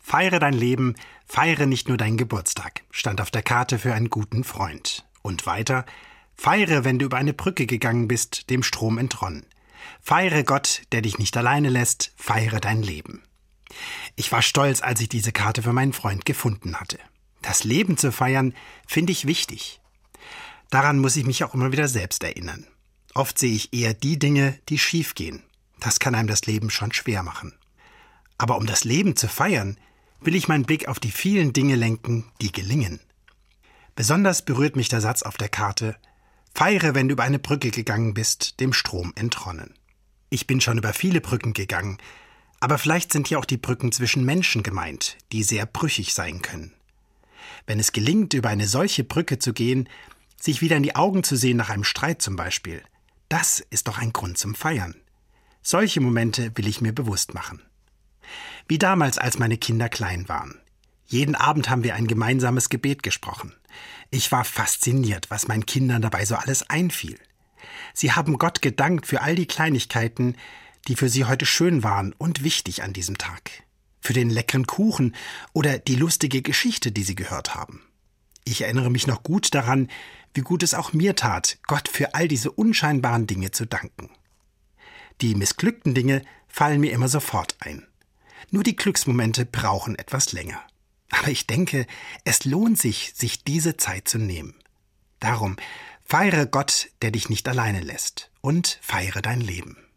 Feiere dein Leben, feiere nicht nur deinen Geburtstag, stand auf der Karte für einen guten Freund. Und weiter, feiere, wenn du über eine Brücke gegangen bist, dem Strom entronnen. Feiere Gott, der dich nicht alleine lässt, feiere dein Leben. Ich war stolz, als ich diese Karte für meinen Freund gefunden hatte. Das Leben zu feiern, finde ich wichtig. Daran muss ich mich auch immer wieder selbst erinnern. Oft sehe ich eher die Dinge, die schief gehen. Das kann einem das Leben schon schwer machen. Aber um das Leben zu feiern, will ich meinen Blick auf die vielen Dinge lenken, die gelingen. Besonders berührt mich der Satz auf der Karte: Feiere, wenn du über eine Brücke gegangen bist, dem Strom entronnen. Ich bin schon über viele Brücken gegangen, aber vielleicht sind hier auch die Brücken zwischen Menschen gemeint, die sehr brüchig sein können. Wenn es gelingt, über eine solche Brücke zu gehen, sich wieder in die Augen zu sehen nach einem Streit zum Beispiel, das ist doch ein Grund zum Feiern. Solche Momente will ich mir bewusst machen. Wie damals, als meine Kinder klein waren. Jeden Abend haben wir ein gemeinsames Gebet gesprochen. Ich war fasziniert, was meinen Kindern dabei so alles einfiel. Sie haben Gott gedankt für all die Kleinigkeiten, die für sie heute schön waren und wichtig an diesem Tag. Für den leckeren Kuchen oder die lustige Geschichte, die sie gehört haben. Ich erinnere mich noch gut daran, wie gut es auch mir tat, Gott für all diese unscheinbaren Dinge zu danken. Die missglückten Dinge fallen mir immer sofort ein. Nur die Glücksmomente brauchen etwas länger. Aber ich denke, es lohnt sich, sich diese Zeit zu nehmen. Darum, feiere Gott, der dich nicht alleine lässt, und feiere dein Leben.